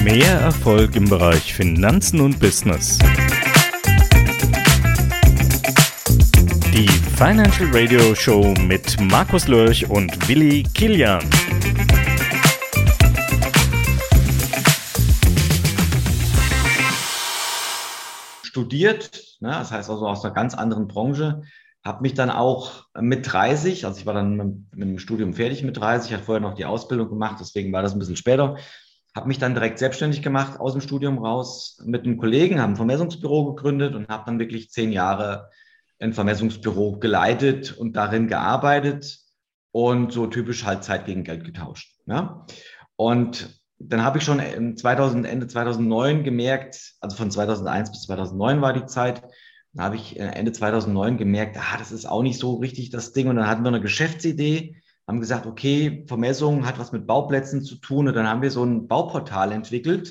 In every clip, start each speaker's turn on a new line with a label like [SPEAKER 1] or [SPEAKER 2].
[SPEAKER 1] Mehr Erfolg im Bereich Finanzen und Business. Die Financial Radio Show mit Markus Lörch und Willi Kilian.
[SPEAKER 2] Studiert, ne, das heißt also aus einer ganz anderen Branche, habe mich dann auch mit 30, also ich war dann mit dem Studium fertig mit 30, hatte vorher noch die Ausbildung gemacht, deswegen war das ein bisschen später, habe mich dann direkt selbstständig gemacht aus dem Studium raus mit einem Kollegen, haben ein Vermessungsbüro gegründet und habe dann wirklich 10 Jahre ein Vermessungsbüro geleitet und darin gearbeitet und so typisch halt Zeit gegen Geld getauscht. Ja? Und dann habe ich schon Ende 2009 gemerkt, also von 2001 bis 2009 war die Zeit, dann habe ich Ende 2009 gemerkt, das ist auch nicht so richtig das Ding. Und dann hatten wir eine Geschäftsidee, haben gesagt, okay, Vermessung hat was mit Bauplätzen zu tun. Und dann haben wir so ein Bauportal entwickelt,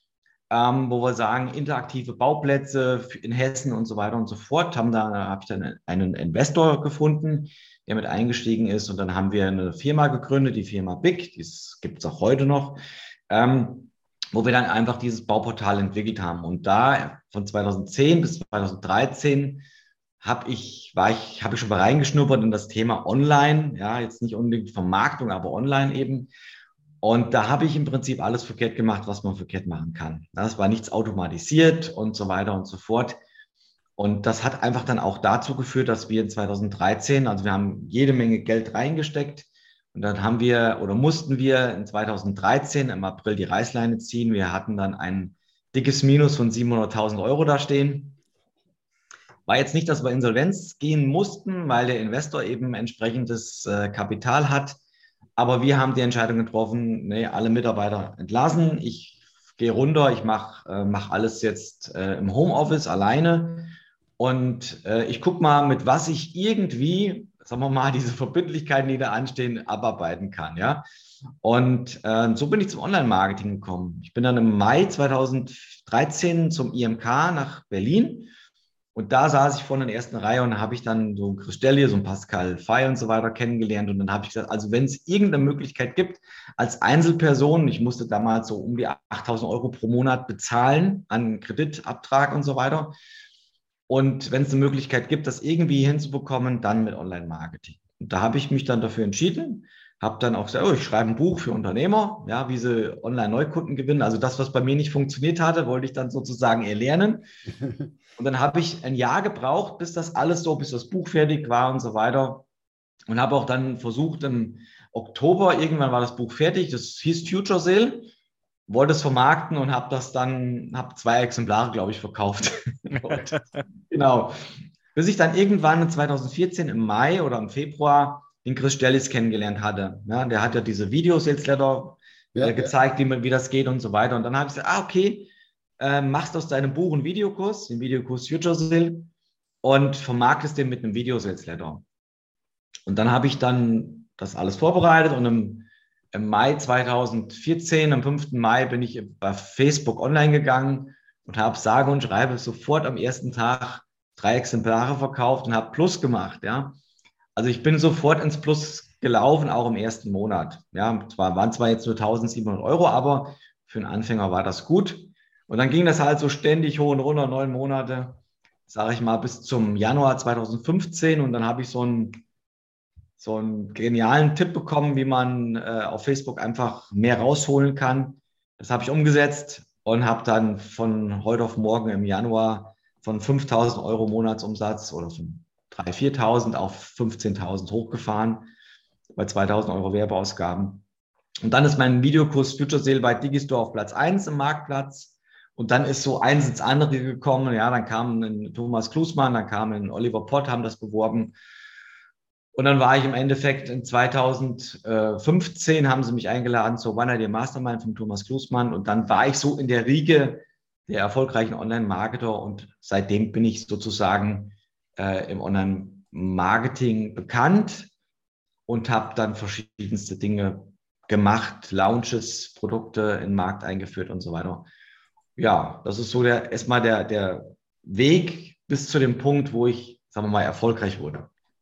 [SPEAKER 2] wo wir sagen, interaktive Bauplätze in Hessen und so weiter und so fort. Habe ich dann einen Investor gefunden, der mit eingestiegen ist. Und dann haben wir eine Firma gegründet, die Firma BIC, die gibt es auch heute noch, wo wir dann einfach dieses Bauportal entwickelt haben. Und da von 2010 bis 2013 habe ich schon mal reingeschnuppert in das Thema Online, ja, jetzt nicht unbedingt Vermarktung, aber Online eben. Und da habe ich im Prinzip alles verkehrt gemacht, was man verkehrt machen kann. Das war nichts automatisiert und so weiter und so fort. Und das hat einfach dann auch dazu geführt, dass wir in 2013, also wir haben jede Menge Geld reingesteckt, und dann mussten wir in 2013 im April die Reißleine ziehen. Wir hatten dann ein dickes Minus von 700.000 Euro da stehen. War jetzt nicht, dass wir Insolvenz gehen mussten, weil der Investor eben entsprechendes Kapital hat. Aber wir haben die Entscheidung getroffen, alle Mitarbeiter entlassen. Ich gehe runter, ich mach alles jetzt im Homeoffice alleine. Und ich gucke mal, mit was ich irgendwie, sagen wir mal, diese Verbindlichkeiten, die da anstehen, abarbeiten kann. Ja? Und so bin ich zum Online-Marketing gekommen. Ich bin dann im Mai 2013 zum IMK nach Berlin. Und da saß ich vorne in der ersten Reihe und da habe ich dann so Chris Stellier, so ein Pascal Fay und so weiter kennengelernt. Und dann habe ich gesagt, also wenn es irgendeine Möglichkeit gibt, als Einzelperson, ich musste damals so um die 8.000 Euro pro Monat bezahlen an Kreditabtrag und so weiter. Und wenn es eine Möglichkeit gibt, das irgendwie hinzubekommen, dann mit Online-Marketing. Und da habe ich mich dann dafür entschieden, habe dann auch gesagt, ich schreibe ein Buch für Unternehmer, ja, wie sie Online-Neukunden gewinnen. Also das, was bei mir nicht funktioniert hatte, wollte ich dann sozusagen erlernen. Und dann habe ich ein Jahr gebraucht, bis das Buch fertig war und so weiter. Und habe auch dann versucht, im Oktober, irgendwann war das Buch fertig, das hieß Future Sale, wollte es vermarkten und habe 2 Exemplare, glaube ich, verkauft. Genau. Bis ich dann irgendwann in 2014 im Mai oder im Februar den Chris Stellies kennengelernt hatte. Ja, der hat ja diese Videos-Letter gezeigt, wie das geht und so weiter. Und dann habe ich gesagt, okay, machst aus deinem Buch einen Videokurs, den Videokurs Future Sale, und vermarktest den mit einem Video-Sales-Letter. Und dann habe ich dann das alles vorbereitet und im Mai 2014, am 5. Mai, bin ich bei Facebook online gegangen und habe sage und schreibe sofort am ersten Tag 3 Exemplare verkauft und habe Plus gemacht. Ja? Also ich bin sofort ins Plus gelaufen, auch im ersten Monat. Ja? Waren zwar jetzt nur 1.700 Euro, aber für einen Anfänger war das gut. Und dann ging das halt so ständig hoch und runter, 9 Monate, sage ich mal, bis zum Januar 2015. Und dann habe ich so einen genialen Tipp bekommen, wie man auf Facebook einfach mehr rausholen kann. Das habe ich umgesetzt und habe dann von heute auf morgen im Januar von 5.000 Euro Monatsumsatz oder von 3.000, 4.000 auf 15.000 hochgefahren bei 2.000 Euro Werbeausgaben. Und dann ist mein Videokurs Future Sale bei Digistore auf Platz 1 im Marktplatz. Und dann ist so eins ins andere gekommen. Ja, dann kam ein Thomas Klusmann, dann kam ein Oliver Pott, haben das beworben. Und dann war ich im Endeffekt in 2015, haben sie mich eingeladen zur One Idea Mastermind von Thomas Klusmann. Und dann war ich so in der Riege der erfolgreichen Online-Marketer. Und seitdem bin ich sozusagen im Online-Marketing bekannt und habe dann verschiedenste Dinge gemacht, Launches, Produkte in den Markt eingeführt und so weiter. Ja, das ist so erstmal der Weg bis zu dem Punkt, wo ich, sagen wir mal, erfolgreich wurde.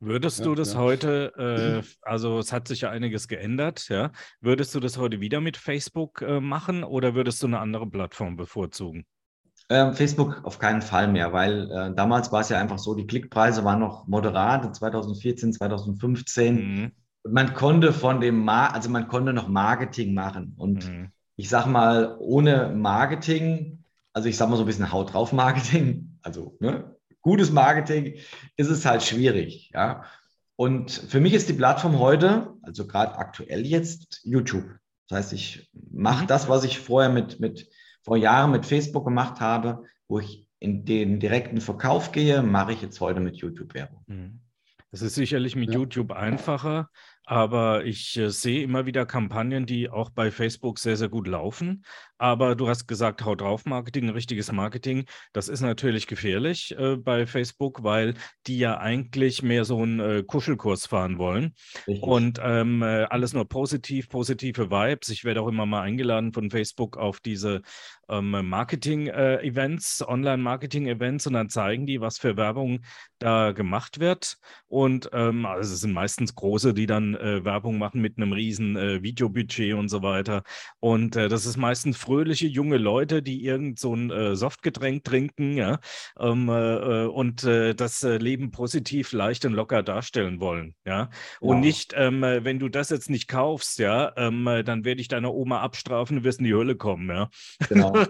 [SPEAKER 1] Würdest du das heute, also es hat sich ja einiges geändert, ja, würdest du das heute wieder mit Facebook machen oder würdest du eine andere Plattform bevorzugen?
[SPEAKER 2] Facebook auf keinen Fall mehr, weil damals war es ja einfach so, die Klickpreise waren noch moderat in 2014, 2015.
[SPEAKER 1] Mhm.
[SPEAKER 2] Und man konnte also man konnte noch Marketing machen. Und
[SPEAKER 1] Mhm.
[SPEAKER 2] ich sag mal, ohne Marketing, also ich sag mal so ein bisschen Haut drauf Marketing, also ne, gutes Marketing, ist es halt schwierig, ja. Und für mich ist die Plattform heute, also gerade aktuell jetzt, YouTube. Das heißt, ich mache
[SPEAKER 1] Mhm.
[SPEAKER 2] das, was ich vorher vor Jahren mit Facebook gemacht habe, wo ich in den direkten Verkauf gehe, mache ich jetzt heute mit YouTube-Werbung.
[SPEAKER 1] Mhm. Es ist sicherlich mit
[SPEAKER 3] Ja.
[SPEAKER 1] YouTube einfacher, aber ich sehe immer wieder Kampagnen, die auch bei Facebook sehr, sehr gut laufen. Aber du hast gesagt, Haut drauf Marketing, richtiges Marketing, das ist natürlich gefährlich bei Facebook, weil die ja eigentlich mehr so einen Kuschelkurs fahren wollen.
[SPEAKER 2] Richtig.
[SPEAKER 1] Und alles nur positiv, positive Vibes. Ich werde auch immer mal eingeladen von Facebook auf diese Marketing-Events, Online-Marketing-Events und dann zeigen die, was für Werbung da gemacht wird. Und also es sind meistens große, die dann Werbung machen mit einem riesen Videobudget und so weiter. Und das ist meistens fröhliche junge Leute, die irgend so ein Softgetränk trinken, ja, und das Leben positiv, leicht und locker darstellen wollen, ja. Und
[SPEAKER 2] Genau.
[SPEAKER 1] nicht, wenn du das jetzt nicht kaufst, ja, dann werde ich deiner Oma abstrafen, du wirst in die Hölle kommen, ja.
[SPEAKER 2] Genau.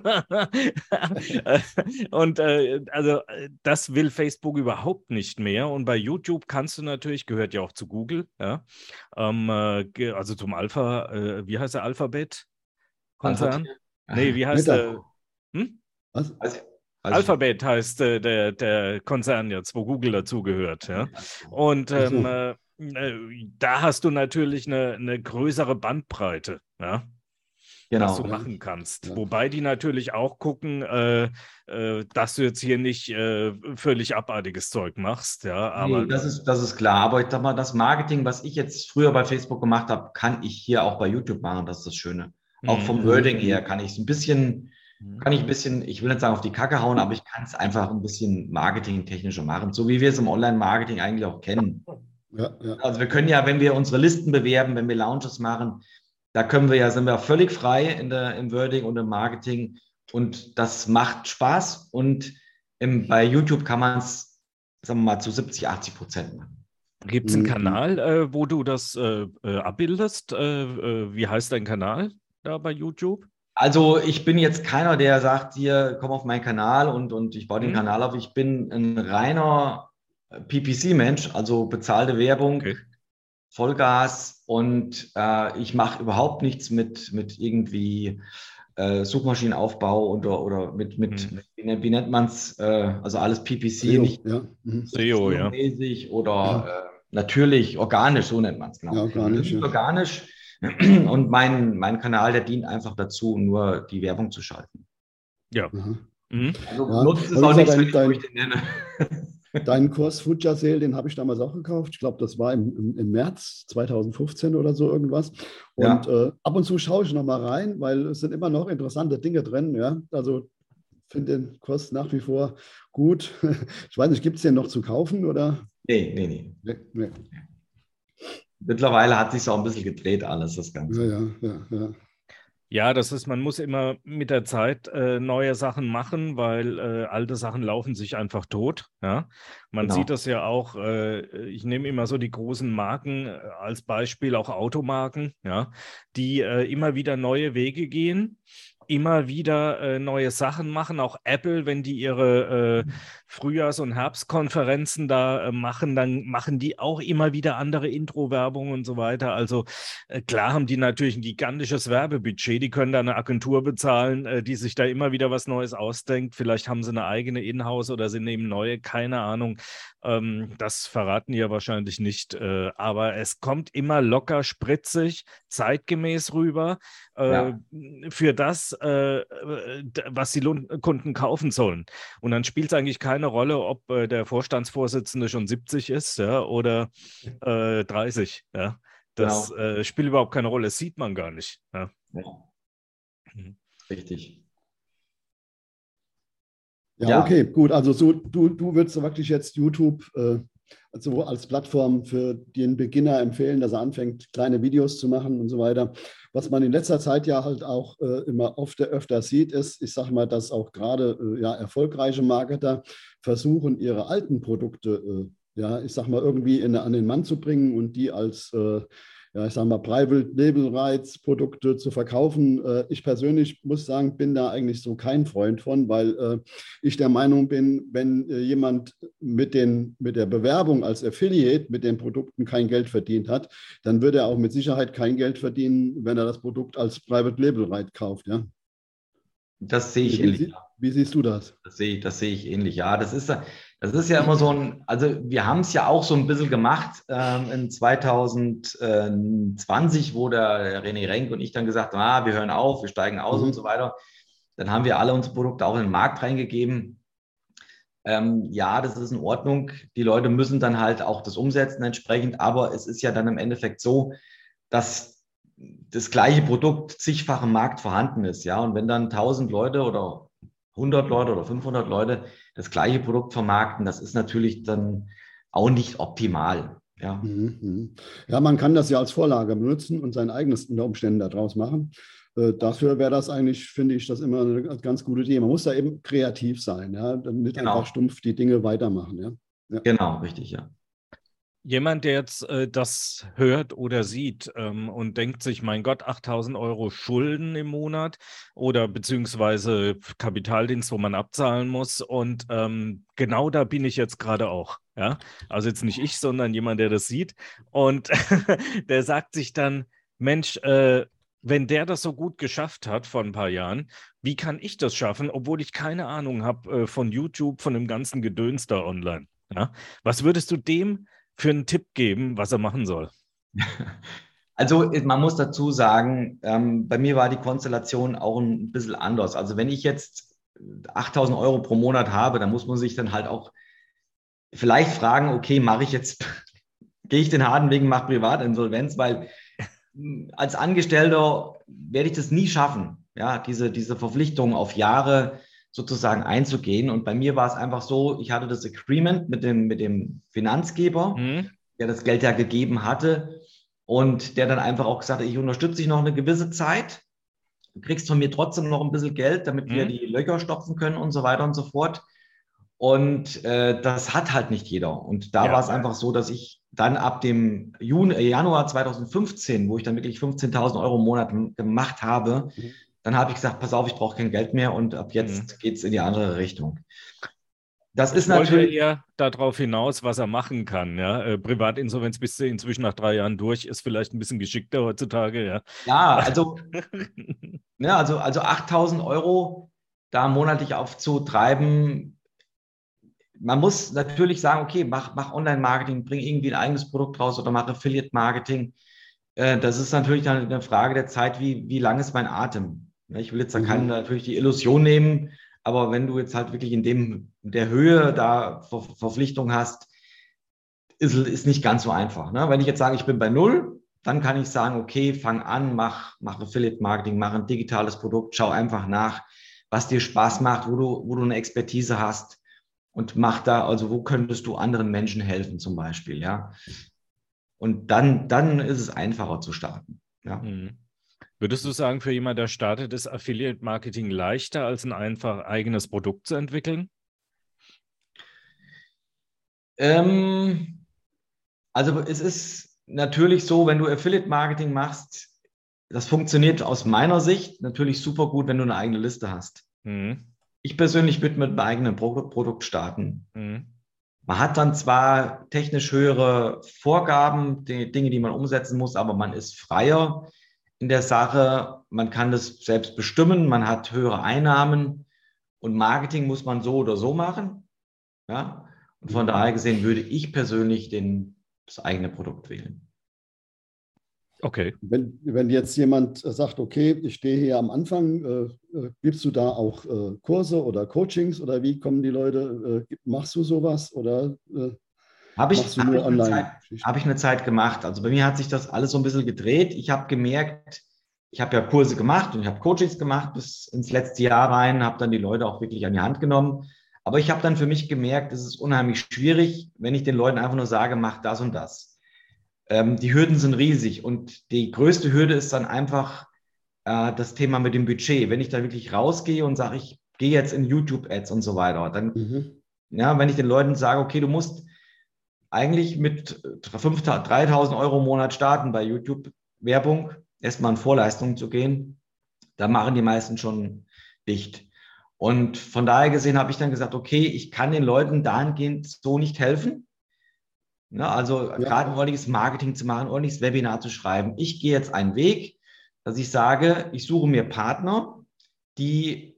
[SPEAKER 1] Und also das will Facebook überhaupt nicht mehr. Und bei YouTube kannst du natürlich, gehört ja auch zu Google, ja, also zum wie heißt der
[SPEAKER 2] Alpha
[SPEAKER 1] Alphabet-Konzern?
[SPEAKER 2] Tier.
[SPEAKER 1] Nee, wie heißt
[SPEAKER 3] Meta.
[SPEAKER 1] der? Hm?
[SPEAKER 3] Was?
[SPEAKER 2] Weiß ich nicht.
[SPEAKER 1] Alphabet heißt der Konzern jetzt, wo Google dazugehört, ja. Und
[SPEAKER 3] Ach so.
[SPEAKER 1] da hast du natürlich eine größere Bandbreite, ja, was du
[SPEAKER 2] Genau.
[SPEAKER 3] Ja,
[SPEAKER 1] machen kannst.
[SPEAKER 3] ja.
[SPEAKER 1] Wobei die natürlich auch gucken, dass du jetzt hier nicht völlig abartiges Zeug machst, ja,
[SPEAKER 2] Nee,
[SPEAKER 1] aber
[SPEAKER 2] das ist klar. Aber ich sag mal, das Marketing, was ich jetzt früher bei Facebook gemacht habe, kann ich hier auch bei YouTube machen. Das ist das Schöne. Auch
[SPEAKER 1] Mhm.
[SPEAKER 2] vom Wording
[SPEAKER 3] Mhm.
[SPEAKER 2] her
[SPEAKER 1] Mhm.
[SPEAKER 2] kann ich ein bisschen, ich will nicht sagen auf die Kacke hauen, aber ich kann es einfach ein bisschen marketingtechnischer machen, so wie wir es im Online-Marketing eigentlich auch kennen.
[SPEAKER 3] Ja, ja.
[SPEAKER 2] Also wir können ja, wenn wir unsere Listen bewerben, wenn wir Launches machen, da sind wir völlig frei im Wording und im Marketing und das macht Spaß und bei YouTube kann man es, sagen wir mal, zu 70, 80% machen.
[SPEAKER 1] Gibt es einen
[SPEAKER 3] Mhm.
[SPEAKER 1] Kanal, wo du das abbildest? Wie heißt dein Kanal da bei YouTube?
[SPEAKER 2] Also ich bin jetzt keiner, der sagt, hier, komm auf meinen Kanal und ich baue den
[SPEAKER 1] Hm?
[SPEAKER 2] Kanal auf. Ich bin ein reiner PPC-Mensch, also bezahlte Werbung,
[SPEAKER 1] Okay.
[SPEAKER 2] Vollgas und ich mache überhaupt nichts mit irgendwie Suchmaschinenaufbau oder
[SPEAKER 1] Hm.
[SPEAKER 2] wie nennt man es, also alles PPC,
[SPEAKER 3] SEO,
[SPEAKER 2] nicht
[SPEAKER 3] ja. Mhm.
[SPEAKER 1] SEO, ja.
[SPEAKER 2] SEO-mäßig oder natürlich organisch, so nennt man es,
[SPEAKER 3] Ja,
[SPEAKER 2] genau. Also
[SPEAKER 3] organisch,
[SPEAKER 2] nicht
[SPEAKER 3] ja.
[SPEAKER 2] organisch und mein Kanal, der dient einfach dazu, nur die Werbung zu schalten.
[SPEAKER 1] Ja.
[SPEAKER 3] Aha.
[SPEAKER 1] Mhm.
[SPEAKER 2] Also
[SPEAKER 3] Ja,
[SPEAKER 2] nutzt es
[SPEAKER 3] aber wie
[SPEAKER 2] auch
[SPEAKER 3] gesagt,
[SPEAKER 2] nichts, wo ich den nenne.
[SPEAKER 3] deinen Kurs Future Sale, den habe ich damals auch gekauft. Ich glaube, das war im März 2015 oder so irgendwas. Und
[SPEAKER 2] Ja,
[SPEAKER 3] ab und zu schaue ich noch mal rein, weil es sind immer noch interessante Dinge drin. Ja? Also finde den Kurs nach wie vor gut. Ich weiß nicht, gibt es den noch zu kaufen oder?
[SPEAKER 2] nee.
[SPEAKER 3] Nee, nee.
[SPEAKER 2] Mittlerweile hat sich auch ein bisschen gedreht alles, das
[SPEAKER 3] Ja,
[SPEAKER 2] Ganze.
[SPEAKER 3] ja, ja, ja.
[SPEAKER 1] Ja, man muss immer mit der Zeit neue Sachen machen, weil alte Sachen laufen sich einfach tot. Ja? Man sieht
[SPEAKER 2] Genau.
[SPEAKER 1] das ja auch, ich nehme immer so die großen Marken als Beispiel, auch Automarken, ja, die immer wieder neue Wege gehen, immer wieder neue Sachen machen. Auch Apple, wenn die ihre Frühjahrs- und Herbstkonferenzen da machen, dann machen die auch immer wieder andere Intro-Werbung und so weiter. Also klar haben die natürlich ein gigantisches Werbebudget. Die können da eine Agentur bezahlen, die sich da immer wieder was Neues ausdenkt. Vielleicht haben sie eine eigene Inhouse oder sie nehmen neue, keine Ahnung. Das verraten die ja wahrscheinlich nicht. Aber es kommt immer locker, spritzig, zeitgemäß rüber äh,
[SPEAKER 2] Ja,
[SPEAKER 1] für das, was die Kunden kaufen sollen. Und dann spielt es eigentlich keine Rolle, ob der Vorstandsvorsitzende schon 70 ist, ja, oder 30. Ja. Das
[SPEAKER 2] genau.
[SPEAKER 1] spielt überhaupt keine Rolle, das sieht man gar nicht. Ja.
[SPEAKER 2] Ja,
[SPEAKER 1] Mhm.
[SPEAKER 2] richtig.
[SPEAKER 3] Ja,
[SPEAKER 2] Ja,
[SPEAKER 3] okay, gut. Also so, du würdest wirklich jetzt YouTube also als Plattform für den Beginner empfehlen, dass er anfängt, kleine Videos zu machen und so weiter. Was man in letzter Zeit ja halt auch immer öfter sieht, ist, ich sage mal, dass auch gerade ja, erfolgreiche Marketer versuchen, ihre alten Produkte, ja, ich sage mal, irgendwie an den Mann zu bringen und die als ja, ich sage mal, Private Label Rights Produkte zu verkaufen. Ich persönlich muss sagen, bin da eigentlich so kein Freund von, weil ich der Meinung bin, wenn jemand mit der Bewerbung als Affiliate mit den Produkten kein Geld verdient hat, dann wird er auch mit Sicherheit kein Geld verdienen, wenn er das Produkt als Private Label Right kauft. Ja?
[SPEAKER 2] Das sehe ich ähnlich.
[SPEAKER 3] Wie siehst du das?
[SPEAKER 2] Das sehe ich ähnlich. Ja, das ist ja immer so ein, also wir haben es ja auch so ein bisschen gemacht in 2020, wo der René Renk und ich dann gesagt haben, wir hören auf, wir steigen aus und so weiter. Dann haben wir alle unsere Produkte auch in den Markt reingegeben. Ja, das ist in Ordnung. Die Leute müssen dann halt auch das umsetzen entsprechend, aber es ist ja dann im Endeffekt so, dass das gleiche Produkt zigfach im Markt vorhanden ist. Ja, und wenn dann 1000 Leute oder 100 Leute oder 500 Leute das gleiche Produkt vermarkten, das ist natürlich dann auch nicht optimal. Ja,
[SPEAKER 3] ja, man kann das ja als Vorlage benutzen und sein eigenes unter Umständen daraus machen. Dafür wäre das eigentlich, finde ich, das immer eine ganz gute Idee. Man muss da eben kreativ sein, ja, nicht einfach stumpf die Dinge weitermachen. Ja?
[SPEAKER 2] Ja. Genau, richtig, ja.
[SPEAKER 1] Jemand, der jetzt das hört oder sieht und denkt sich, mein Gott, 8.000 Euro Schulden im Monat oder beziehungsweise Kapitaldienst, wo man abzahlen muss und genau da bin ich jetzt gerade auch. Ja? Also jetzt nicht ich, sondern jemand, der das sieht und der sagt sich dann, Mensch, wenn der das so gut geschafft hat vor ein paar Jahren, wie kann ich das schaffen, obwohl ich keine Ahnung habe von YouTube, von dem ganzen Gedöns da online? Ja? Was würdest du dem für einen Tipp geben, was er machen soll?
[SPEAKER 2] Also man muss dazu sagen, bei mir war die Konstellation auch ein bisschen anders. Also wenn ich jetzt 8.000 Euro pro Monat habe, dann muss man sich dann halt auch vielleicht fragen, okay, gehe ich den harten Weg, mache Privatinsolvenz, weil als Angestellter werde ich das nie schaffen, ja, diese Verpflichtung auf Jahre sozusagen einzugehen. Und bei mir war es einfach so, ich hatte das Agreement mit dem Finanzgeber, der das Geld ja gegeben hatte und der dann einfach auch gesagt hat, ich unterstütze dich noch eine gewisse Zeit, du kriegst von mir trotzdem noch ein bisschen Geld, damit wir die Löcher stopfen können und so weiter und so fort. Und das hat halt nicht jeder. Und da war es einfach so, dass ich dann ab dem Januar 2015, wo ich dann wirklich 15.000 Euro im Monat gemacht habe, dann habe ich gesagt, pass auf, ich brauche kein Geld mehr und ab jetzt geht es in die andere Richtung. Das ist natürlich
[SPEAKER 1] eher darauf hinaus, was er machen kann. Ja? Privatinsolvenz bist du inzwischen nach 3 Jahren durch, ist vielleicht ein bisschen geschickter heutzutage. Ja,
[SPEAKER 2] also 8.000 Euro da monatlich aufzutreiben. Man muss natürlich sagen, okay, mach Online-Marketing, bring irgendwie ein eigenes Produkt raus oder mach Affiliate-Marketing. Das ist natürlich dann eine Frage der Zeit, wie lang ist mein Atem? Ich will jetzt da natürlich die Illusion nehmen, aber wenn du jetzt halt wirklich in der Höhe da Verpflichtung hast, ist nicht ganz so einfach. Ne? Wenn ich jetzt sage, ich bin bei 0, dann kann ich sagen, okay, fang an, mach Affiliate-Marketing, mach ein digitales Produkt, schau einfach nach, was dir Spaß macht, wo du eine Expertise hast und mach da, also wo könntest du anderen Menschen helfen zum Beispiel, ja. Und dann ist es einfacher zu starten. Ja.
[SPEAKER 1] Würdest du sagen, für jemanden, der startet, ist Affiliate-Marketing leichter, als ein einfach eigenes Produkt zu entwickeln?
[SPEAKER 2] Also es ist natürlich so, wenn du Affiliate-Marketing machst, das funktioniert aus meiner Sicht natürlich super gut, wenn du eine eigene Liste hast. Ich persönlich würde mit einem eigenen Produkt starten. Man hat dann zwar technisch höhere Vorgaben, die Dinge, die man umsetzen muss, aber man ist freier in der Sache. Man kann das selbst bestimmen, man hat höhere Einnahmen und Marketing muss man so oder so machen. Ja? Und von daher gesehen würde ich persönlich das eigene Produkt wählen.
[SPEAKER 3] Okay. Wenn jetzt jemand sagt, okay, ich stehe hier am Anfang, gibst du da auch Kurse oder Coachings oder wie kommen die Leute? Machst du sowas oder machst du nur online?
[SPEAKER 2] Habe ich eine Zeit gemacht. Also bei mir hat sich das alles so ein bisschen gedreht. Ich habe gemerkt, ich habe ja Kurse gemacht und ich habe Coachings gemacht bis ins letzte Jahr rein, habe dann die Leute auch wirklich an die Hand genommen. Aber ich habe dann für mich gemerkt, es ist unheimlich schwierig, wenn ich den Leuten einfach nur sage, mach das und das. Die Hürden sind riesig und die größte Hürde ist dann einfach das Thema mit dem Budget. Wenn ich da wirklich rausgehe und sage, ich gehe jetzt in YouTube-Ads und so weiter, dann, ja, wenn ich den Leuten sage, okay, du musst eigentlich mit 3.000 Euro im Monat starten bei YouTube-Werbung, erstmal in Vorleistungen zu gehen, da machen die meisten schon dicht. Und von daher gesehen habe ich dann gesagt, okay, ich kann den Leuten dahingehend so nicht helfen. Ja, also gerade ein ordentliches Marketing zu machen, ein ordentliches Webinar zu schreiben. Ich gehe jetzt einen Weg, dass ich sage, ich suche mir Partner, die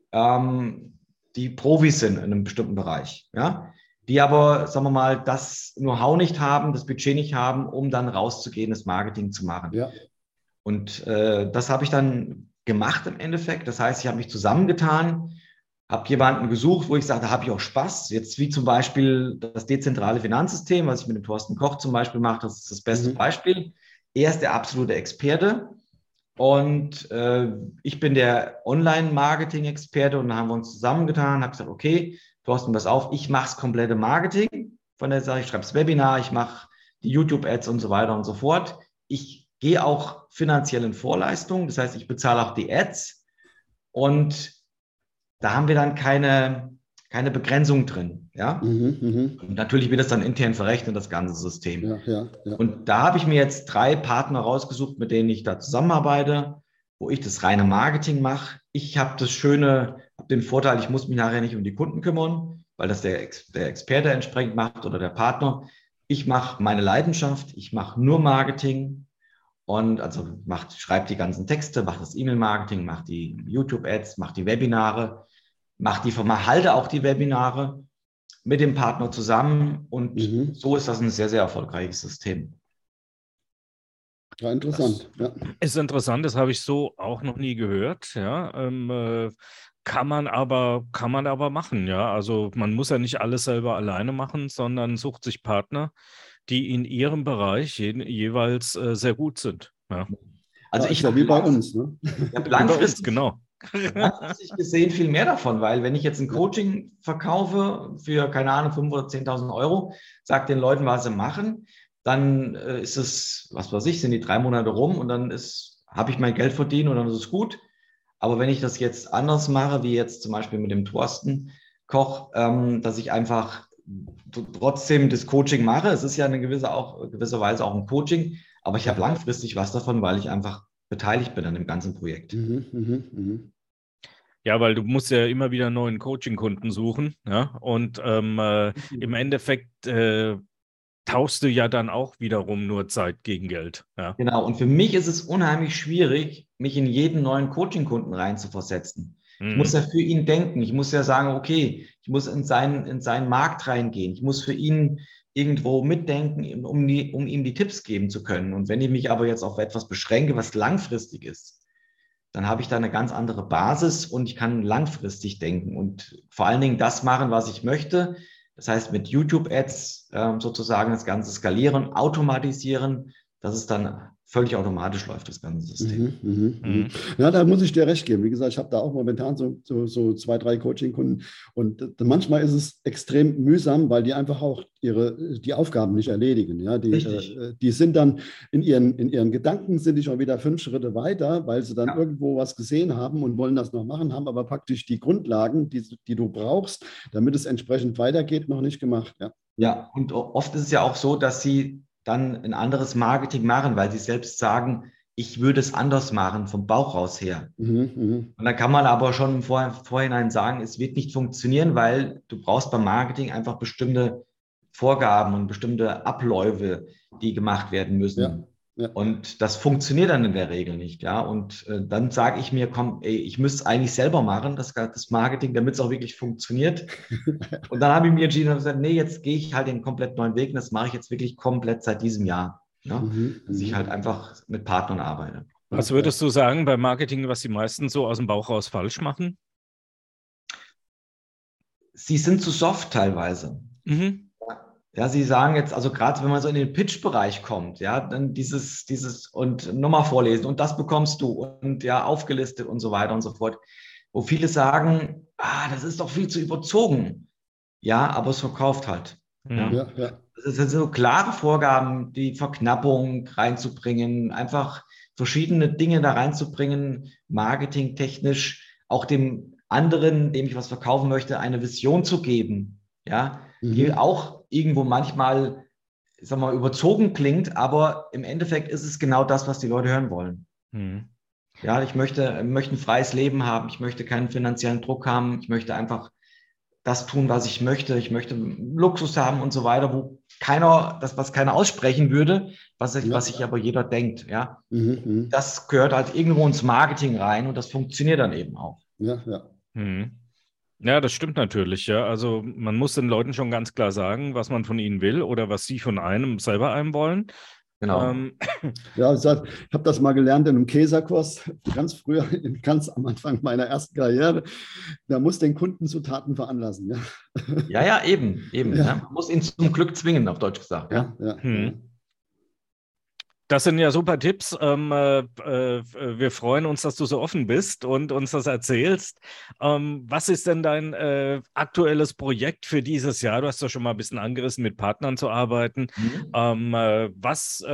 [SPEAKER 2] Profis sind in einem bestimmten Bereich, ja, die aber, sagen wir mal, das Know-how nicht haben, das Budget nicht haben, um dann rauszugehen, das Marketing zu machen.
[SPEAKER 3] Ja.
[SPEAKER 2] Und das habe ich dann gemacht im Endeffekt. Das heißt, ich habe mich zusammengetan, habe jemanden gesucht, wo ich sage, da habe ich auch Spaß. Jetzt wie zum Beispiel das dezentrale Finanzsystem, was ich mit dem Thorsten Koch zum Beispiel mache, das ist das beste Beispiel. Er ist der absolute Experte und ich bin der Online-Marketing-Experte und dann haben wir uns zusammengetan, habe gesagt, okay, Thorsten, pass auf, ich mache das komplette Marketing. Von der Seite, ich schreibe das Webinar, ich mache die YouTube-Ads und so weiter und so fort. Ich gehe auch finanziell in Vorleistung, das heißt, ich bezahle auch die Ads und da haben wir dann keine Begrenzung drin. Ja? Und natürlich wird das dann intern verrechnet, das ganze System.
[SPEAKER 3] Ja.
[SPEAKER 2] Und da habe ich mir jetzt 3 Partner rausgesucht, mit denen ich da zusammenarbeite, wo ich das reine Marketing mache. Ich habe den Vorteil, ich muss mich nachher nicht um die Kunden kümmern, weil das der Experte entsprechend macht oder der Partner. Ich mache meine Leidenschaft, ich mache nur Marketing. Und also schreibe die ganzen Texte, mache das E-Mail-Marketing, mache die YouTube-Ads, mache die Webinare, halte auch die Webinare mit dem Partner zusammen. Und so ist das ein sehr, sehr erfolgreiches System.
[SPEAKER 3] Ja, interessant.
[SPEAKER 1] Ist interessant, das habe ich so auch noch nie gehört. Ja, kann man aber machen. Ja, also man muss ja nicht alles selber alleine machen, sondern sucht sich Partner, die in ihrem Bereich jeweils sehr gut sind. Ja.
[SPEAKER 2] Also ich
[SPEAKER 3] wie bei uns. Ne?
[SPEAKER 2] Langfristig,
[SPEAKER 1] genau.
[SPEAKER 2] Langfristig gesehen viel mehr davon, weil wenn ich jetzt ein Coaching verkaufe für, keine Ahnung, 5.000 oder 10.000 Euro, sage den Leuten, was sie machen, dann ist es, was weiß ich, sind die 3 Monate rum und dann habe ich mein Geld verdient und dann ist es gut. Aber wenn ich das jetzt anders mache, wie jetzt zum Beispiel mit dem Thorsten Koch, dass ich einfach trotzdem das Coaching mache. Es ist ja in gewisser Weise auch ein Coaching, aber ich habe langfristig was davon, weil ich einfach beteiligt bin an dem ganzen Projekt.
[SPEAKER 1] Ja, weil du musst ja immer wieder neuen Coaching-Kunden suchen, ja, und im Endeffekt tauschst du ja dann auch wiederum nur Zeit gegen Geld. Ja.
[SPEAKER 2] Genau, und für mich ist es unheimlich schwierig, mich in jeden neuen Coaching-Kunden reinzuversetzen. Ich muss ja für ihn denken. Ich muss ja sagen, okay, ich muss in seinen Markt reingehen. Ich muss für ihn irgendwo mitdenken, um ihm die Tipps geben zu können. Und wenn ich mich aber jetzt auf etwas beschränke, was langfristig ist, dann habe ich da eine ganz andere Basis und ich kann langfristig denken und vor allen Dingen das machen, was ich möchte. Das heißt, mit YouTube-Ads sozusagen das Ganze skalieren, automatisieren, dass es dann völlig automatisch läuft, das ganze System.
[SPEAKER 3] Ja, da muss ich dir recht geben. Wie gesagt, ich habe da auch momentan so 2, 3 Coaching-Kunden und manchmal ist es extrem mühsam, weil die einfach auch die Aufgaben nicht erledigen. Ja, die sind dann in ihren Gedanken sind die schon wieder 5 Schritte weiter, weil sie dann irgendwo was gesehen haben und wollen das noch machen, haben aber praktisch die Grundlagen, die du brauchst, damit es entsprechend weitergeht, noch nicht gemacht.
[SPEAKER 2] Ja, und oft ist es ja auch so, dass sie dann ein anderes Marketing machen, weil sie selbst sagen, ich würde es anders machen, vom Bauch raus her. Und dann kann man aber schon im Vorhinein sagen, es wird nicht funktionieren, weil du brauchst beim Marketing einfach bestimmte Vorgaben und bestimmte Abläufe, die gemacht werden müssen. Ja. Und das funktioniert dann in der Regel nicht. Ja? Und dann sage ich mir, komm, ich müsste es eigentlich selber machen, das Marketing, damit es auch wirklich funktioniert. Und dann habe ich mir entschieden und gesagt, nee, jetzt gehe ich halt den komplett neuen Weg und das mache ich jetzt wirklich komplett seit diesem Jahr. Ja? Dass ich halt einfach mit Partnern arbeite.
[SPEAKER 1] Was würdest du sagen beim Marketing, was die meisten so aus dem Bauch raus falsch machen?
[SPEAKER 2] Sie sind zu soft teilweise. Ja, Sie sagen jetzt, also gerade wenn man so in den Pitch-Bereich kommt, ja, dann dieses und Nummer vorlesen und das bekommst du und ja, aufgelistet und so weiter und so fort, wo viele sagen, das ist doch viel zu überzogen. ja, aber es verkauft halt. Ja.
[SPEAKER 3] Ja, ja.
[SPEAKER 2] Das sind so klare Vorgaben, die Verknappung reinzubringen, einfach verschiedene Dinge da reinzubringen, marketingtechnisch, auch dem anderen, dem ich was verkaufen möchte, eine Vision zu geben, ja, die auch irgendwo manchmal, sag mal, überzogen klingt, aber im Endeffekt ist es genau das, was die Leute hören wollen. Ja, ich möchte ein freies Leben haben, ich möchte keinen finanziellen Druck haben, ich möchte einfach das tun, was ich möchte Luxus haben und so weiter, was keiner aussprechen würde, was sich aber jeder denkt, ja. Das gehört halt irgendwo ins Marketing rein und das funktioniert dann eben auch.
[SPEAKER 3] Ja, ja.
[SPEAKER 1] Ja, das stimmt natürlich, ja. Also man muss den Leuten schon ganz klar sagen, was man von ihnen will oder was sie von einem wollen.
[SPEAKER 2] Genau.
[SPEAKER 3] Ja, ich habe das mal gelernt in einem Käserkurs, ganz früher, ganz am Anfang meiner ersten Karriere. Da muss den Kunden zu Taten veranlassen.
[SPEAKER 2] Ja, eben. Ja. Man muss ihn zum Glück zwingen, auf Deutsch gesagt. Ja.
[SPEAKER 1] Das sind ja super Tipps. Wir freuen uns, dass du so offen bist und uns das erzählst. Was ist denn dein aktuelles Projekt für dieses Jahr? Du hast ja schon mal ein bisschen angerissen, mit Partnern zu arbeiten. Was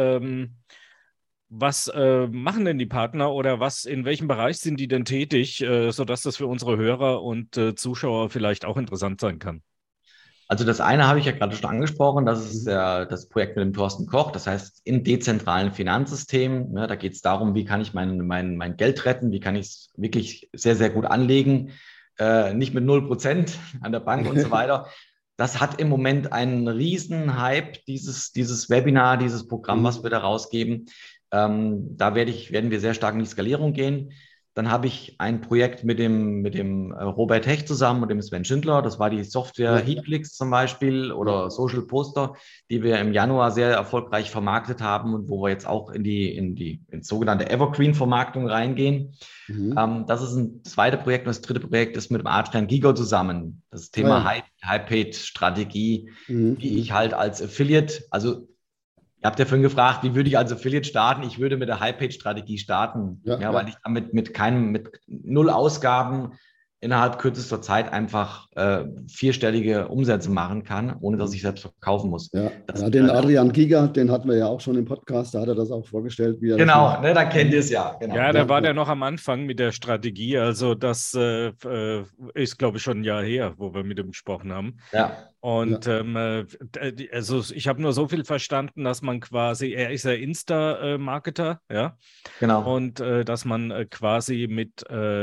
[SPEAKER 1] machen denn die Partner oder in welchem Bereich sind die denn tätig, sodass das für unsere Hörer und Zuschauer vielleicht auch interessant sein kann?
[SPEAKER 2] Also das eine habe ich ja gerade schon angesprochen, das ist das Projekt mit dem Thorsten Koch, das heißt im dezentralen Finanzsystem. Ne, da geht es darum, wie kann ich mein Geld retten, wie kann ich es wirklich sehr, sehr gut anlegen, nicht mit 0% an der Bank und so weiter. Das hat im Moment einen riesen Hype, dieses Webinar, dieses Programm, was wir da rausgeben. Da werden wir sehr stark in die Skalierung gehen. Dann habe ich ein Projekt mit dem Robert Hecht zusammen und dem Sven Schindler. Das war die Software Heatclicks zum Beispiel oder Social Poster, die wir im Januar sehr erfolgreich vermarktet haben und wo wir jetzt auch in sogenannte Evergreen-Vermarktung reingehen. Das ist ein zweites Projekt und das dritte Projekt ist mit dem Adrian Giger zusammen. Das Thema High-Paid-Strategie, wie ich halt als Affiliate, also ihr habt ja vorhin gefragt, wie würde ich als Affiliate starten? Ich würde mit der High-Page-Strategie starten, weil ich damit mit 0 Ausgaben innerhalb kürzester Zeit einfach vierstellige Umsätze machen kann, ohne dass ich selbst verkaufen muss.
[SPEAKER 3] Den Adrian Giger, den hatten wir ja auch schon im Podcast, da hat er das auch vorgestellt. Wie er
[SPEAKER 2] genau, da kennt ihr es ja. Genau.
[SPEAKER 1] Ja, da war der noch am Anfang mit der Strategie, also das ist, glaube ich, schon ein Jahr her, wo wir mit ihm gesprochen haben.
[SPEAKER 2] Ja.
[SPEAKER 1] Und also ich habe nur so viel verstanden, dass man quasi, er ist ja Insta-Marketer, ja.
[SPEAKER 2] Genau.
[SPEAKER 1] Und dass man quasi mit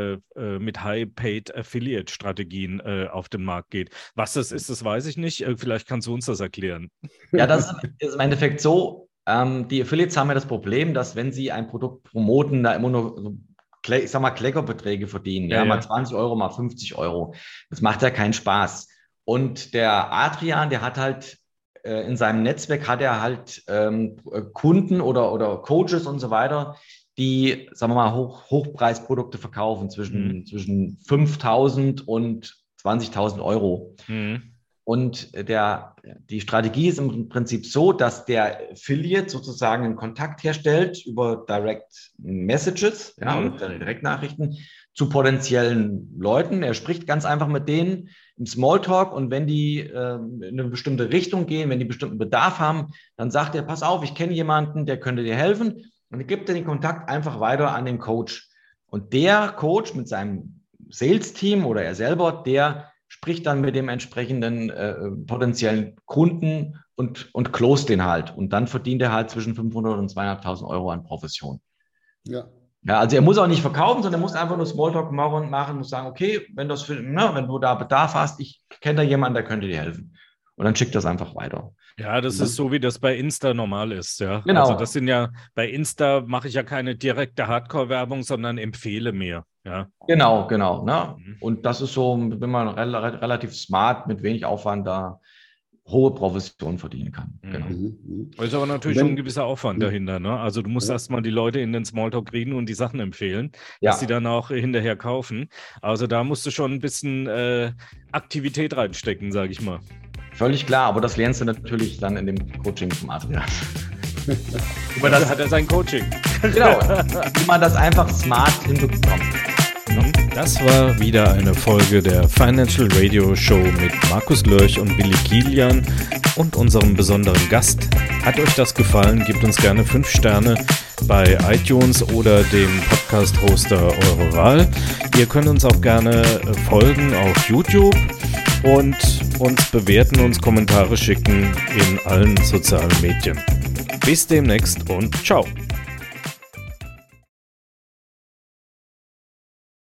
[SPEAKER 1] High-Paid-Affiliate-Strategien auf den Markt geht. Was das ist, das weiß ich nicht. Vielleicht kannst du uns das erklären.
[SPEAKER 2] Ja, das ist im Endeffekt so. Die Affiliates haben ja das Problem, dass wenn sie ein Produkt promoten, da immer nur so, ich sag mal, Kleckerbeträge verdienen. Mal 20 Euro, mal 50 Euro. Das macht ja keinen Spaß. Und der Adrian, der hat halt in seinem Netzwerk Kunden oder Coaches und so weiter, die, sagen wir mal, Hochpreisprodukte verkaufen zwischen 5.000 und 20.000 Euro. Und die Strategie ist im Prinzip so, dass der Affiliate sozusagen einen Kontakt herstellt über Direct Messages, oder Direktnachrichten zu potenziellen Leuten. Er spricht ganz einfach mit denen im Smalltalk und wenn die in eine bestimmte Richtung gehen, wenn die bestimmten Bedarf haben, dann sagt er, pass auf, ich kenne jemanden, der könnte dir helfen und er gibt den Kontakt einfach weiter an den Coach. Und der Coach mit seinem Sales-Team oder er selber, der spricht dann mit dem entsprechenden potenziellen Kunden und close den halt. Und dann verdient er halt zwischen 500 und 200.000 Euro an Provision. Ja, also er muss auch nicht verkaufen, sondern er muss einfach nur Smalltalk machen, muss sagen, okay, wenn du da Bedarf hast, ich kenne da jemanden, der könnte dir helfen. Und dann schickt das einfach weiter.
[SPEAKER 1] Ja, das ist so, wie das bei Insta normal ist. Ja.
[SPEAKER 2] Genau.
[SPEAKER 1] Also das sind ja, bei Insta mache ich ja keine direkte Hardcore-Werbung, sondern empfehle mehr. Ja.
[SPEAKER 2] Genau. Ne? Und das ist so, wenn man relativ smart, mit wenig Aufwand da hohe Provision verdienen kann. Genau.
[SPEAKER 1] Ist aber natürlich schon ein gewisser Aufwand dahinter. Ne? Also du musst erstmal die Leute in den Smalltalk kriegen und die Sachen empfehlen, dass sie dann auch hinterher kaufen. Also da musst du schon ein bisschen Aktivität reinstecken, sage ich mal.
[SPEAKER 2] Völlig klar, aber das lernst du natürlich dann in dem Coaching vom Adrian.
[SPEAKER 1] Das hat er sein Coaching.
[SPEAKER 2] Genau, wie man das einfach smart hinbekommt.
[SPEAKER 1] Das war wieder eine Folge der Financial Radio Show mit Markus Lörch und Billy Kilian und unserem besonderen Gast. Hat euch das gefallen? Gebt uns gerne 5 Sterne bei iTunes oder dem Podcast-Hoster eurer Wahl. Ihr könnt uns auch gerne folgen auf YouTube und uns bewerten, uns Kommentare schicken in allen sozialen Medien. Bis demnächst und ciao!